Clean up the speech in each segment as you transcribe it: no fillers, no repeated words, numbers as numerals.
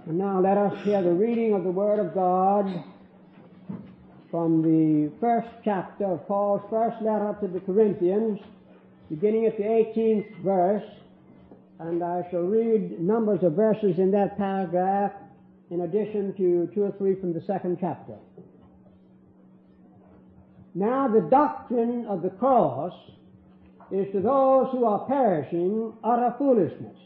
And now let us hear the reading of the Word of God from the first chapter of Paul's first letter to the Corinthians, beginning at the 18th verse, and I shall read numbers of verses in that paragraph in addition to 2 or 3 from the second chapter. Now the doctrine of the cross is to those who are perishing utter foolishness.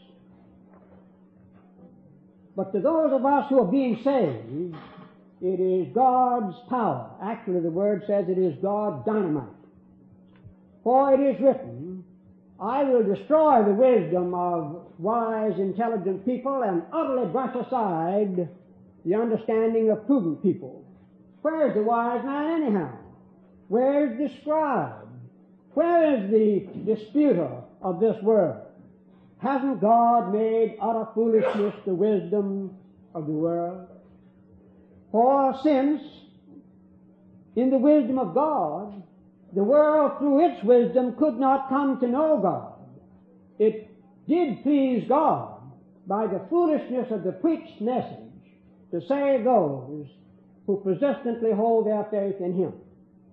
But to those of us who are being saved, it is God's power. Actually, the word says it is God's dynamite. For it is written, I will destroy the wisdom of wise, intelligent people and utterly brush aside the understanding of prudent people. Where is the wise man anyhow? Where is the scribe? Where is the disputer of this world? Hasn't God made utter foolishness the wisdom of the world? For since, in the wisdom of God, the world through its wisdom could not come to know God, it did please God by the foolishness of the preached message to save those who persistently hold their faith in Him.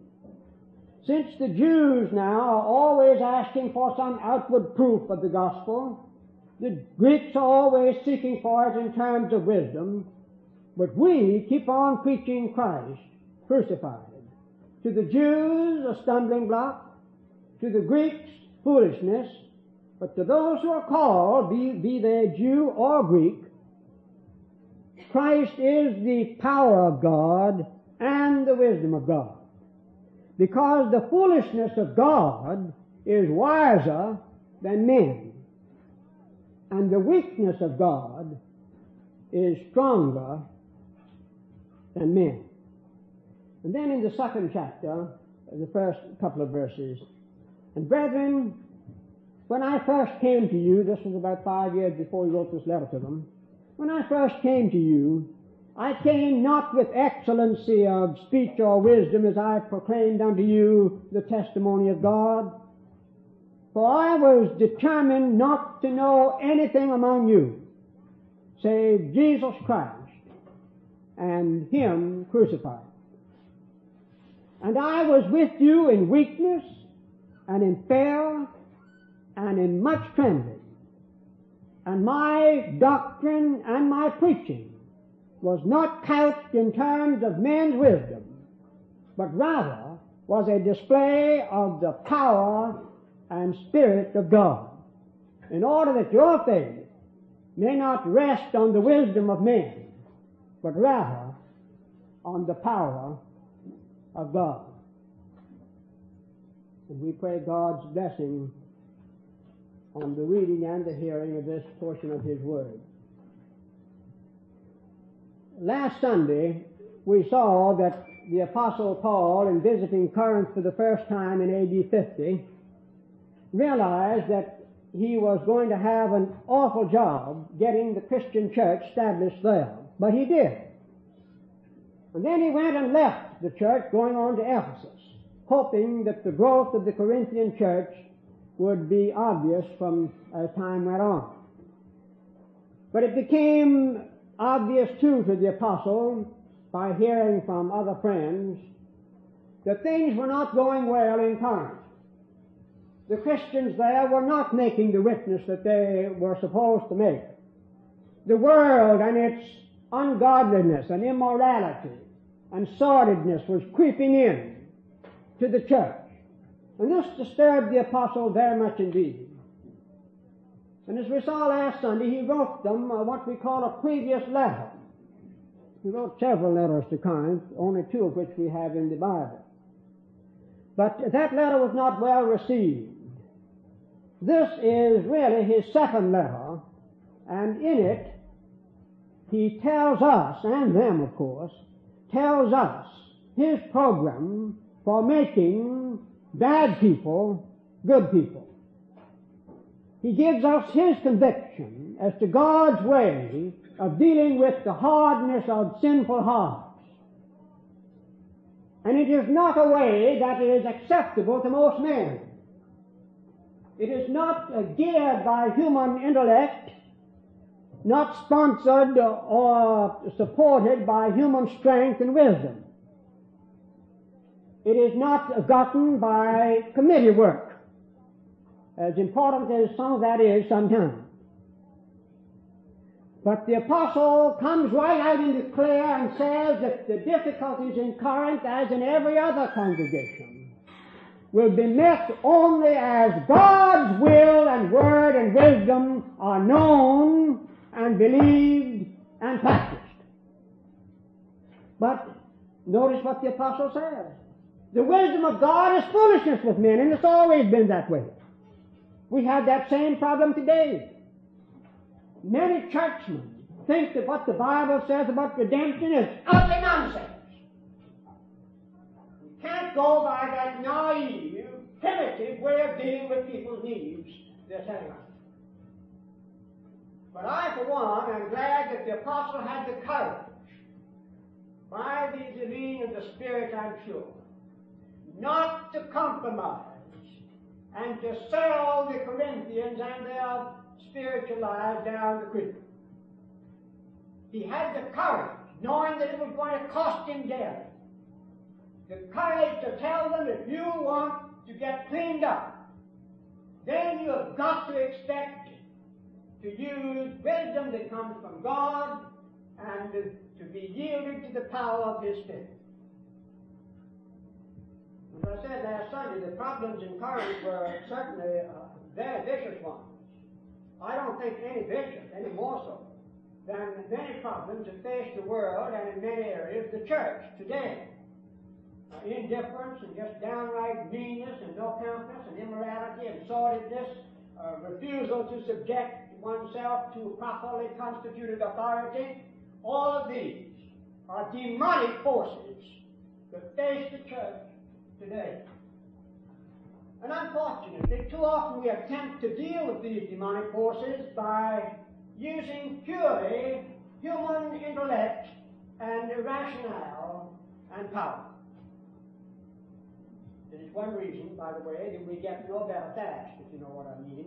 Since the Jews now are always asking for some outward proof of the gospel, the Greeks are always seeking for it in terms of wisdom, but we keep on preaching Christ crucified. To the Jews, a stumbling block, to the Greeks, foolishness, but to those who are called, be they Jew or Greek, Christ is the power of God and the wisdom of God. Because the foolishness of God is wiser than men, and the weakness of God is stronger than men. And then in the second chapter, the first couple of verses, and brethren, when I first came to you, this was about 5 years before he wrote this letter to them, when I first came to you, I came not with excellency of speech or wisdom as I proclaimed unto you the testimony of God. For I was determined not to know anything among you save Jesus Christ and Him crucified. And I was with you in weakness and in fear and in much trembling. And my doctrine and my preaching was not couched in terms of men's wisdom, but rather was a display of the power and Spirit of God, in order that your faith may not rest on the wisdom of men, but rather on the power of God. And we pray God's blessing on the reading and the hearing of this portion of His Word. Last Sunday, we saw that the Apostle Paul, in visiting Corinth for the first time in A.D. 50, realized that he was going to have an awful job getting the Christian church established there. But he did. And then he went and left the church, going on to Ephesus, hoping that the growth of the Corinthian church would be obvious as time went on. But it became obvious too to the apostle, by hearing from other friends, that things were not going well in Corinth. The Christians there were not making the witness that they were supposed to make. The world and its ungodliness and immorality and sordidness was creeping in to the church. And this disturbed the apostle very much indeed. And as we saw last Sunday, he wrote them what we call a previous letter. He wrote several letters to Corinth, only 2 of which we have in the Bible. But that letter was not well received. This is really his second letter, and in it he tells us, and them of course, tells us his program for making bad people good people. He gives us his conviction as to God's way of dealing with the hardness of sinful hearts. And it is not a way that is acceptable to most men. It is not geared by human intellect not sponsored or supported by human strength and wisdom. It is not gotten by committee work, as important as some of that is sometimes. But the apostle comes right out into clear and says that the difficulties in Corinth, as in every other congregation, will be met only as God's will and word and wisdom are known and believed and practiced. But notice what the apostle says. The wisdom of God is foolishness with men, and it's always been that way. We have that same problem today. Many churchmen think that what the Bible says about redemption is utterly nonsense. You can't go by that naive, primitive way of dealing with people's needs they're telling us. But I, for one, am glad that the apostle had the courage, by the leading of the Spirit, I'm sure, not to compromise and to sell the Corinthians and their spiritual lives down the creek. He had the courage, knowing that it was going to cost him dearly, the courage to tell them, if you want to get cleaned up, then you have got to expect to use wisdom that comes from God and to be yielded to the power of His Spirit. As I said last Sunday, the problems in Corinth were certainly very vicious ones. I don't think any vicious, any more so, than many problems that face the world and in many areas the church today. Indifference and just downright meanness and no countenance and immorality and sordidness, refusal to subject oneself to properly constituted authority, all of these are demonic forces that face the church today. And unfortunately, too often we attempt to deal with these demonic forces by using purely human intellect and rationale and power. There is one reason, by the way, that we get no better fast, if you know what I mean.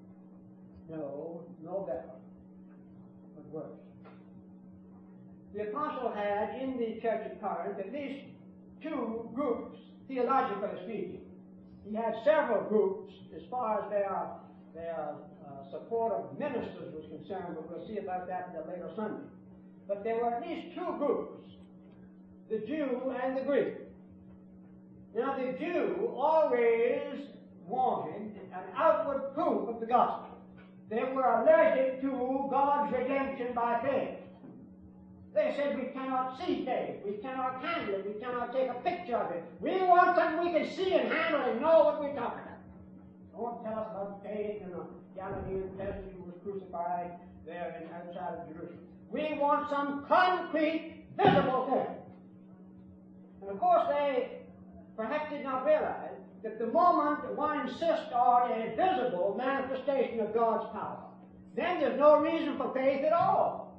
No better, but worse. The apostle had in the church of Corinth at least two groups, theologically speaking. He had several groups as far as their support of ministers was concerned, but we'll see about that in a later Sunday. But there were at least two groups, the Jew and the Greek. Now the Jew always wanted an outward proof of the gospel. They were allergic to God's redemption by faith. They said we cannot see faith, we cannot handle it, we cannot take a picture of it. We want something we can see and handle and know what we're talking about. Don't tell us about faith and the Galilean peasant who was crucified there outside of Jerusalem. We want some concrete, visible thing. And of course they perhaps did not realize that the moment one insists on a visible manifestation of God's power, then there's no reason for faith at all.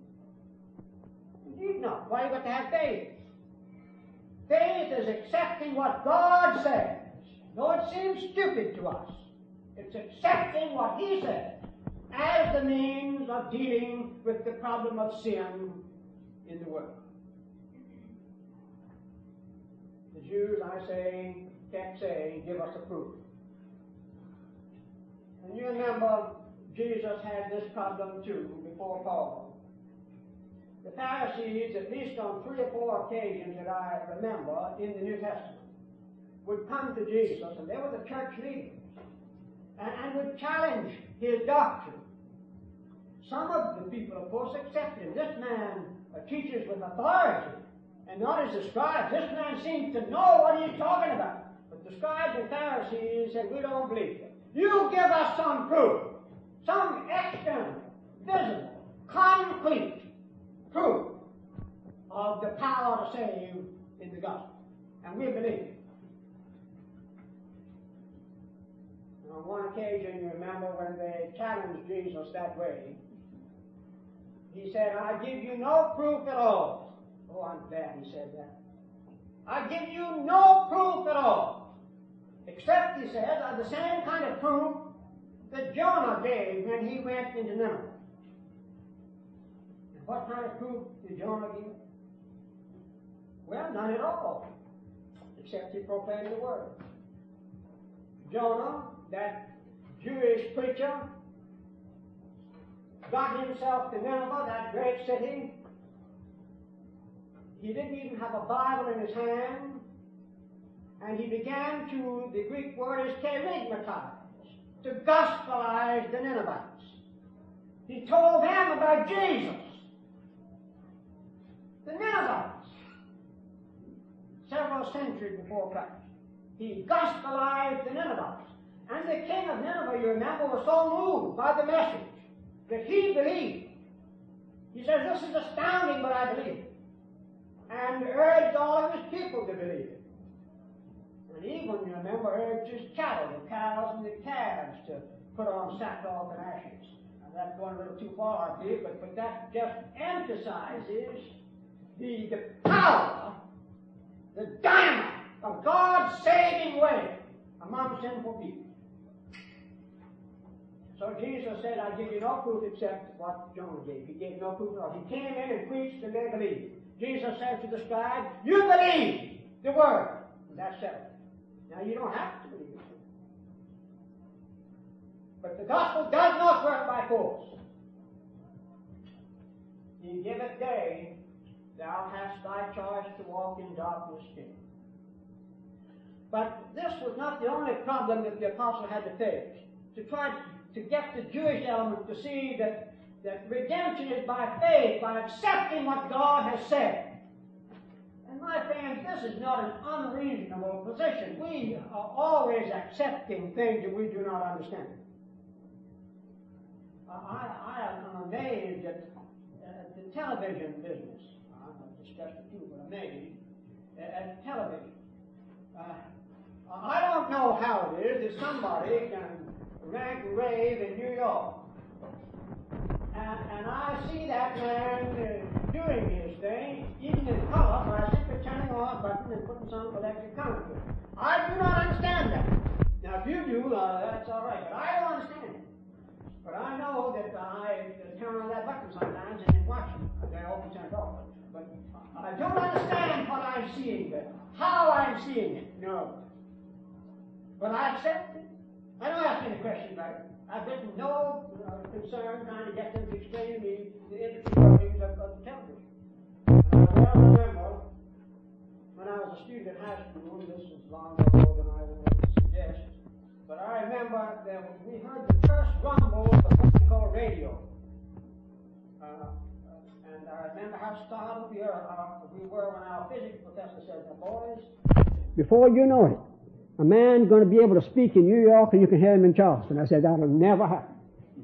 Indeed not. Why you got to have faith? Faith is accepting what God says. Though it seems stupid to us, it's accepting what He says as the means of dealing with the problem of sin in the world. The Jews, I say, kept saying, give us a proof. And you remember Jesus had this problem too before Paul. The Pharisees, at least on 3 or 4 occasions that I remember in the New Testament, would come to Jesus, and they were the church leaders, and would challenge His doctrine. Some of the people, of course, accepted him. This man teaches with authority, and not as the scribes. This man seems to know what he's talking about. But the scribes and Pharisees said, we don't believe you. You give us some proof, some external, visible, concrete proof of the power to save in the gospel. And we believe it. And on one occasion, you remember when they challenged Jesus that way, He said, I give you no proof at all. Oh, I'm glad He said that. I give you no proof at all. Except, He says, the same kind of proof that Jonah gave when he went into Nineveh. What kind of proof did Jonah give? Well, none at all, except he proclaimed the word. Jonah, that Jewish preacher, got himself to Nineveh, that great city. He didn't even have a Bible in his hand, and he began to, the Greek word is kerygmatize, to gospelize the Ninevites. He told them about Jesus. The Ninevites, several centuries before Christ. He gospelized the Ninevites. And the king of Nineveh, you remember, was so moved by the message that he believed. He says, this is astounding, but I believe it. And urged all of his people to believe it. And even, you remember, urged his cattle, the cows and the calves, to put on sackcloth and ashes. Now, that's going a little too far, I believe, but that just emphasizes the power, the dynamite of God's saving way among sinful people. So Jesus said, I give you no proof except what Jonah gave. He gave no proof at all. He came in and preached and they believed. Jesus said to the scribe, you believe the word. And that's settled. Now you don't have to believe it. But the gospel does not work by force. He giveth day, thou hast thy choice to walk in darkness still. But this was not the only problem that the apostle had to face. To try to get the Jewish element to see that redemption is by faith, by accepting what God has said. And my friends, this is not an unreasonable position. We are always accepting things that we do not understand. I am amazed at the television business. I've discussed a few, but amazed at television. I don't know how it is that somebody can rant and rave in New York. And I see that man doing his thing, even in color, by simply turning on a button and putting some electric current to it. I do not understand that. Now, if you do, that's all right, but I don't understand it. But I know that I turn on that button sometimes and watch it. I often turn it off. But I don't understand what I'm seeing there, how I'm seeing it. No. But I accept it. I don't ask any questions about it. I've written no concern trying to get them to explain to me the interesting workings of the television. And I well remember when I was a student at high school, and this was long ago than I would suggest, but I remember that we heard the first rumble of what we call radio. And I remember how startled we were when our physics professor said, boys, before you know it, a man going to be able to speak in New York and you can hear him in Charleston. I said, that'll never happen.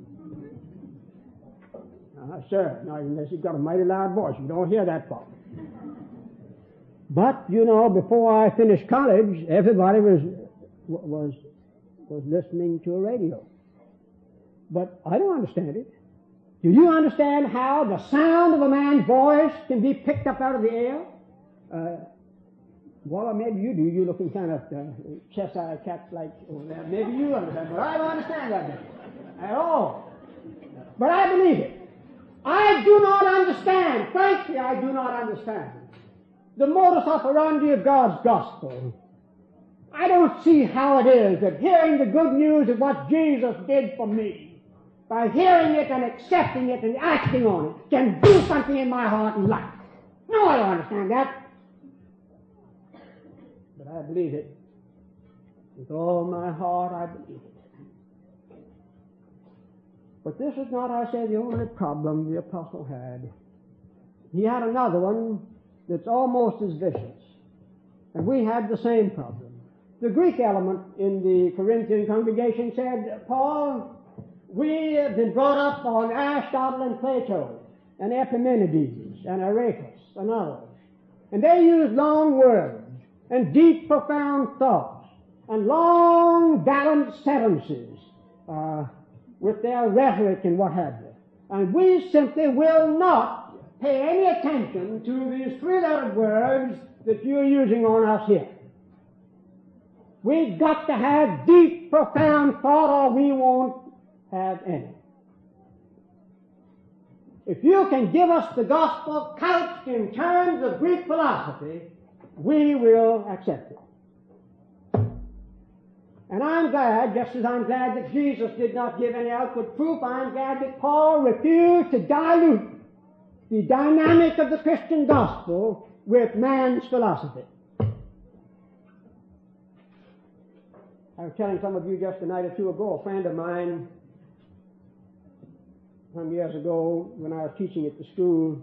Sir, not unless you've got a mighty loud voice. You don't hear that far. But, you know, before I finished college, everybody was listening to a radio. But I don't understand it. Do you understand how the sound of a man's voice can be picked up out of the air? Well, maybe you do. You're looking kind of Cheshire cat like over there. Maybe you understand, but I don't understand that at all. But I believe it. I do not understand. Frankly, I do not understand the modus operandi of God's gospel. I don't see how it is that hearing the good news of what Jesus did for me, by hearing it and accepting it and acting on it, can do something in my heart and life. No, I don't understand that. But I believe it. With all my heart, I believe it. But this is not, I say, the only problem the apostle had. He had another one that's almost as vicious. And we had the same problem. The Greek element in the Corinthian congregation said, Paul, we have been brought up on Aristotle and Plato and Epimenides and Aratus and others. And they use long words and deep, profound thoughts and long, balanced sentences with their rhetoric and what have you. And we simply will not pay any attention to these three-lettered words that you're using on us here. We've got to have deep, profound thought or we won't have any. if you can give us the gospel couched in terms of Greek philosophy, we will accept it. And I'm glad, just as I'm glad that Jesus did not give any outward proof, I'm glad that Paul refused to dilute the dynamic of the Christian gospel with man's philosophy. I was telling some of you just a night or two ago, a friend of mine, some years ago when I was teaching at the school,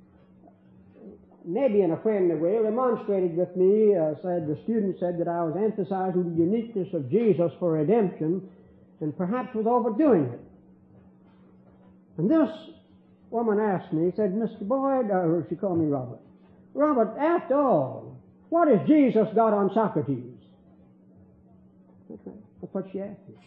maybe in a friendly way, remonstrated with me, said the student said that I was emphasizing the uniqueness of Jesus for redemption and perhaps was overdoing it. And this woman asked me, said, Mr. Boyd, or she called me Robert, Robert, after all, what has Jesus got on Socrates? That's what she asked me.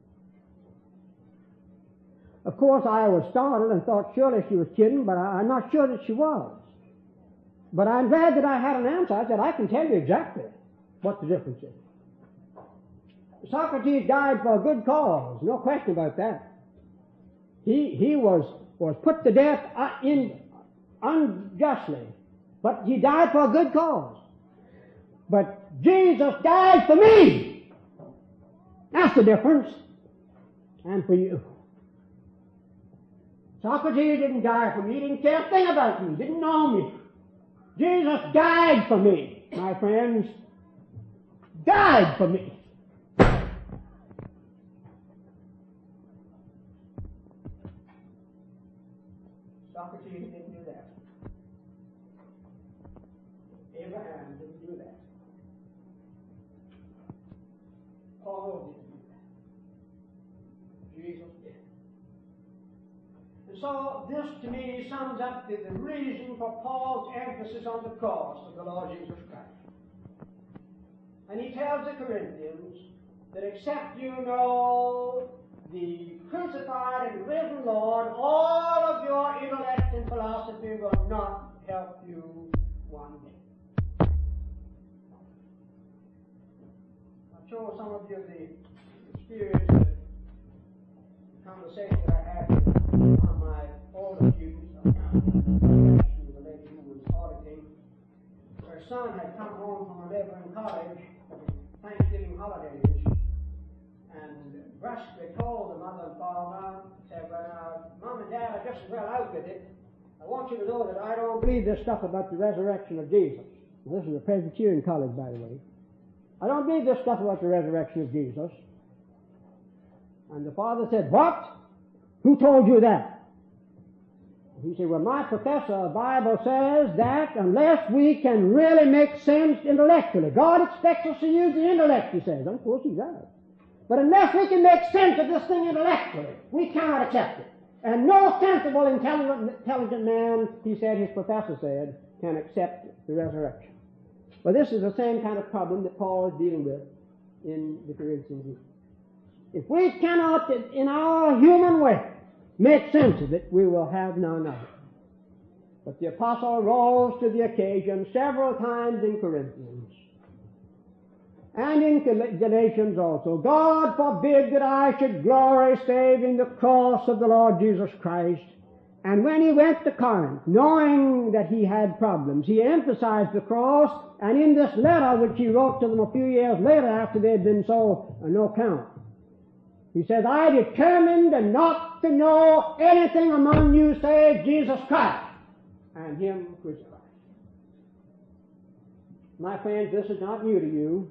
Of course, I was startled and thought surely she was kidding, but I'm not sure that she was. But I'm glad that I had an answer. I said, I can tell you exactly what the difference is. Socrates died for a good cause, no question about that. He was put to death unjustly, but he died for a good cause. But Jesus died for me. That's the difference. And for you. Socrates didn't die for me. He didn't care a thing about me. Didn't know me. Jesus died for me, my friends. Died for me. Socrates didn't do that. Abraham didn't do that. Paul didn't do that. Jesus did. And so this to me sums up the reason for Paul's emphasis on the cross of the Lord Jesus Christ. And he tells the Corinthians that except you know the crucified and risen Lord, all of your intellect and philosophy will not help you one day. I'll show some of you the experience of the conversation that I had with one of my older students, the lady who was auditing. Her son had come home from a neighboring college for the Thanksgiving holidays, and brusquely told the mother and father, said, well, Mom and Dad are just as well out with it. I want you to know that I don't believe this stuff about the resurrection of Jesus. This is a Presbyterian college, by the way. I don't believe this stuff about the resurrection of Jesus. And the father said, what? Who told you that? He said, well, my professor of Bible says that unless we can really make sense intellectually, God expects us to use the intellect, he says. Of course he does. But unless we can make sense of this thing intellectually, we cannot accept it. And no sensible, intelligent man, he said, his professor said, can accept the resurrection. Well, this is the same kind of problem that Paul is dealing with in the Corinthian Jews. If we cannot, in our human way, make sense of it, we will have none of it. But the apostle rose to the occasion several times in Corinthians. And in Galatians also. God forbid that I should glory save in the cross of the Lord Jesus Christ. And when he went to Corinth, knowing that he had problems, he emphasized the cross, and in this letter which he wrote to them a few years later after they had been so no count, he says, I determined not to know anything among you save Jesus Christ and him crucified. My friends, this is not new to you,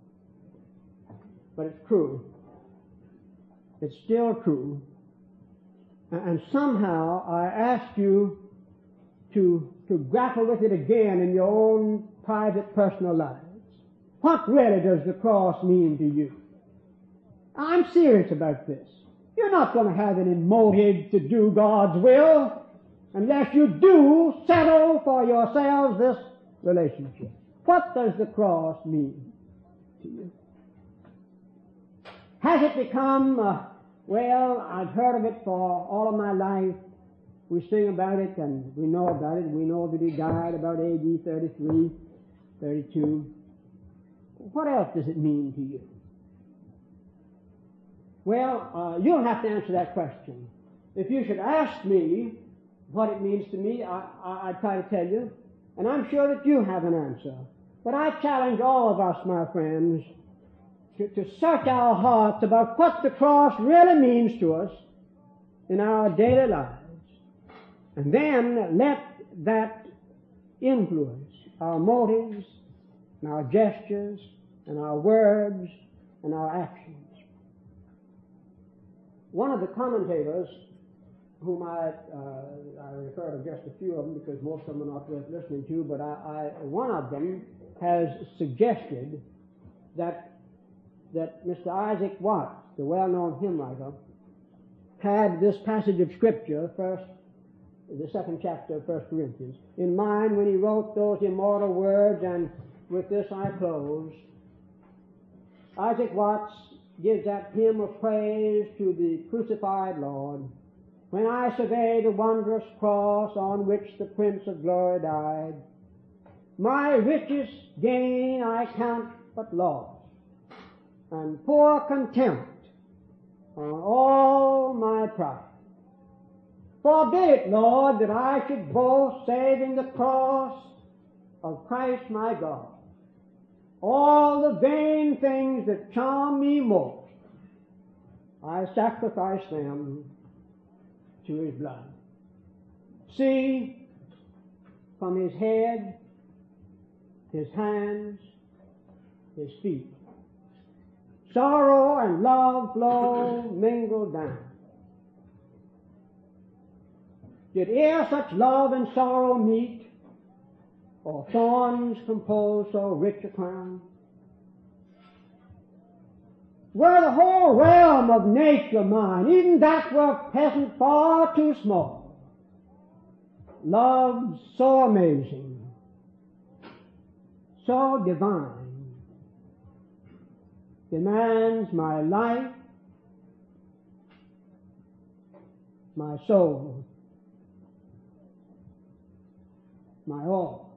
but it's true. It's still true. And somehow I ask you to grapple with it again in your own private, personal lives. What really does the cross mean to you? I'm serious about this. You're not going to have any motive to do God's will unless you do settle for yourselves this relationship. What does the cross mean to you? Has it become, well, I've heard of it for all of my life. We sing about it and we know about it. We know that he died about AD 33, 32. What else does it mean to you? Well, you'll have to answer that question. If you should ask me, what it means to me, I try to tell you, and I'm sure that you have an answer. But I challenge all of us, my friends, to search our hearts about what the cross really means to us in our daily lives. And then let that influence our motives and our gestures and our words and our actions. One of the commentators, whom I refer to just a few of them because most of them are not worth listening to, but one of them has suggested that Mr. Isaac Watts, the well-known hymn writer, had this passage of Scripture, the second chapter of 1 Corinthians, in mind when he wrote those immortal words, and with this I close. Isaac Watts gives that hymn of praise to the crucified Lord. When I survey the wondrous cross on which the Prince of Glory died, my richest gain I count but loss, and pour contempt on all my pride. Forbid it, Lord, that I should boast save in the cross of Christ my God. All the vain things that charm me most, I sacrifice them to his blood. See, from his head, his hands, his feet, sorrow and love flow mingled down. Did e'er such love and sorrow meet, or thorns compose so rich a crown? Were the whole realm of nature mine, even that were peasant far too small. Love so amazing, so divine, demands my life, my soul, my all.